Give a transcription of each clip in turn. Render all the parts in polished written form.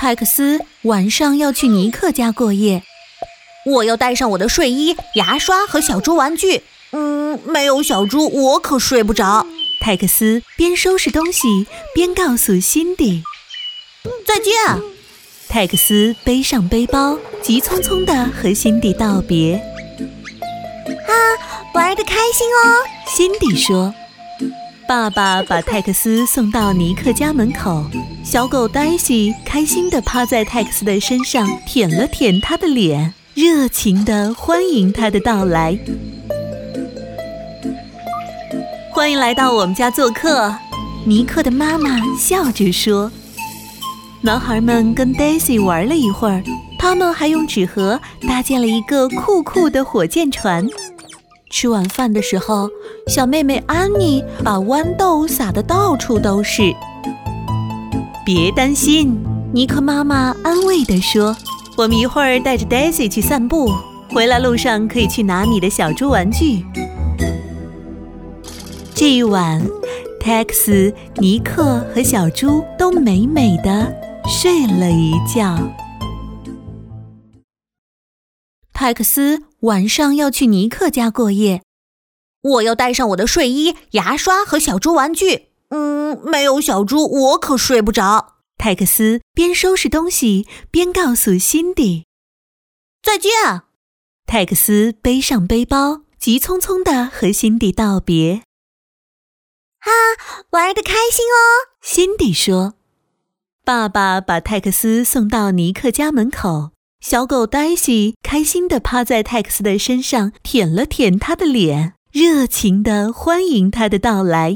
泰克斯晚上要去尼克家过夜， 我要带上我的睡衣、牙刷和小猪玩具。没有小猪，我可睡不着。 泰克斯边收拾东西边告诉辛迪：“ 再见。” 泰克斯背上背包，急匆匆地和辛迪道别。 玩得开心哦， 辛迪说。爸爸把泰克斯送到尼克家门口，小狗黛西开心地趴在泰克斯的身上，舔了舔他的脸，热情地欢迎他的到来。欢迎来到我们家做客，尼克的妈妈笑着说。男孩们跟 Daisy 玩了一会儿，他们还用纸盒搭建了一个酷酷的火箭船。吃晚饭的时候，小妹妹安妮把豌豆撒得到处都是。别担心，尼克妈妈安慰地说，我们一会儿带着 Daisy 去散步，回来路上可以去拿你的小猪玩具。这一晚，泰克斯、尼克和小猪都美美地睡了一觉。泰克斯晚上要去尼克家过夜， 我要带上我的睡衣、牙刷和小猪玩具。没有小猪，我可睡不着。 泰克斯边收拾东西边告诉辛迪：“ 再见。” 泰克斯背上背包，急匆匆地和辛迪道别。 玩得开心哦， 辛迪说。爸爸把泰克斯送到尼克家门口，小狗黛西开心地趴在泰克斯的身上，舔了舔他的脸，热情地欢迎他的到来。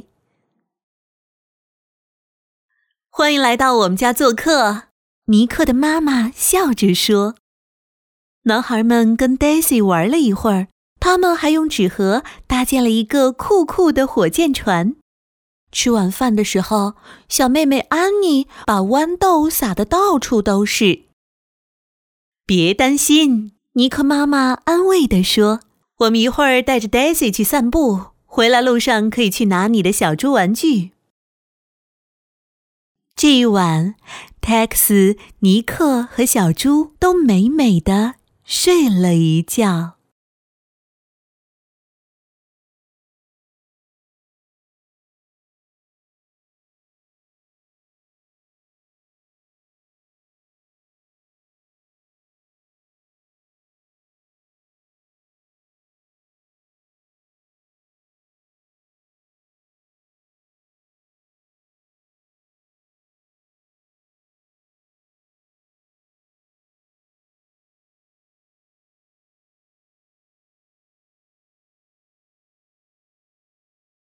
欢迎来到我们家做客，尼克的妈妈笑着说。男孩们跟 Daisy 玩了一会儿，他们还用纸盒搭建了一个酷酷的火箭船。吃晚饭的时候，小妹妹安妮把豌豆撒得到处都是。别担心，尼克妈妈安慰地说，我们一会儿带着 Daisy 去散步，回来路上可以去拿你的小猪玩具。这一晚，泰克斯、尼克和小猪都美美地睡了一觉。